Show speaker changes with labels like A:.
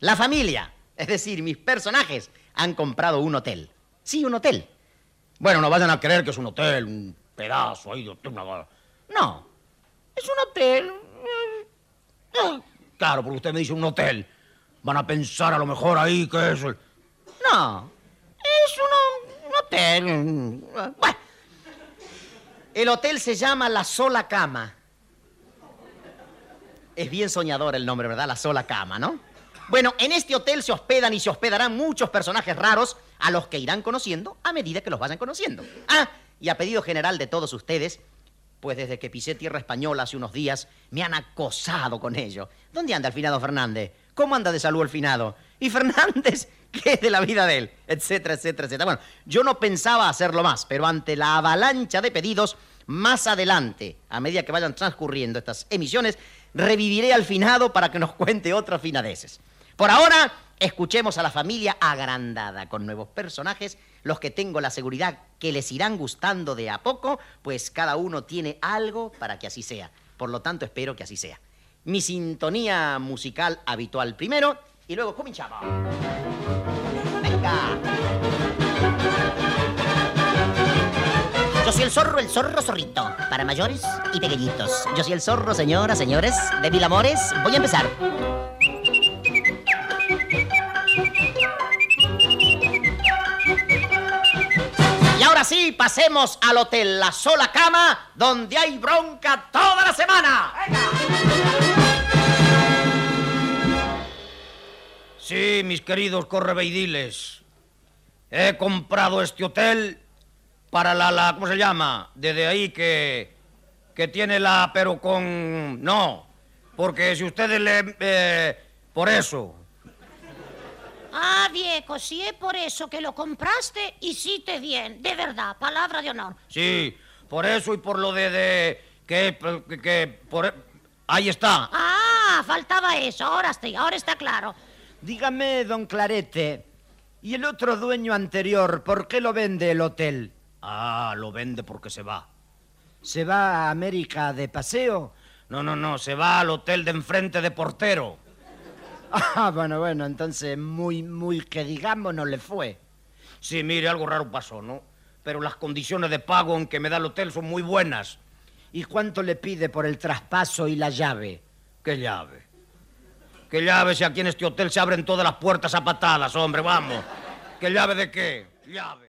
A: La familia, es decir, mis personajes, han comprado un hotel. Sí, un hotel. Bueno, no vayan a creer que es un hotel, un pedazo ahí de hotel. No, es un hotel. Claro, porque usted me dice un hotel. Van a pensar a lo mejor ahí que es... No, es un hotel. Bueno, el hotel se llama La Sola Cama. Es bien soñador el nombre, ¿verdad? La Sola Cama, ¿no? Bueno, en este hotel se hospedan y se hospedarán muchos personajes raros a los que irán conociendo a medida que los vayan conociendo. Ah, y a pedido general de todos ustedes, pues desde que pisé tierra española hace unos días, me han acosado con ello. ¿Dónde anda el finado Fernández? ¿Cómo anda de salud el finado? ¿Y Fernández qué es de la vida de él? Etcétera, etcétera, etcétera. Bueno, yo no pensaba hacerlo más, pero ante la avalancha de pedidos, más adelante, a medida que vayan transcurriendo estas emisiones, reviviré al finado para que nos cuente otras finadeces. Por ahora, escuchemos a la familia agrandada con nuevos personajes, los que tengo la seguridad que les irán gustando de a poco, pues cada uno tiene algo para que así sea. Por lo tanto, espero que así sea. Mi sintonía musical habitual primero y luego comenzamos. ¡Venga! Yo soy el zorro zorrito, para mayores y pequeñitos. Yo soy el zorro, señoras, señores, de mil amores. Voy a empezar. Y ahora sí, pasemos al hotel La Sola Cama, donde hay bronca toda la semana. ¡Venga! Sí, mis queridos correveidiles, he comprado este hotel para la ¿cómo se llama? Desde ahí que tiene la, pero con... No, porque si ustedes le... por eso.
B: Ah, viejo, si es por eso que lo compraste, hiciste bien, de verdad, palabra de honor.
A: Sí, por eso y por lo que por... Ahí está.
B: Ah, faltaba eso, ahora está claro.
C: Dígame, don Clarete, ¿y el otro dueño anterior, por qué lo vende el hotel?
A: Ah, lo vende porque se va.
C: ¿Se va a América de paseo?
A: No, se va al hotel de enfrente de portero.
C: Ah, bueno, entonces muy que digamos no le fue.
A: Sí, mire, algo raro pasó, ¿no? Pero las condiciones de pago en que me da el hotel son muy buenas.
C: ¿Y cuánto le pide por el traspaso y la llave?
A: ¿Qué llave? ¿Qué llave si aquí en este hotel se abren todas las puertas a patadas, hombre? Vamos. ¿Qué llave de qué? Llave.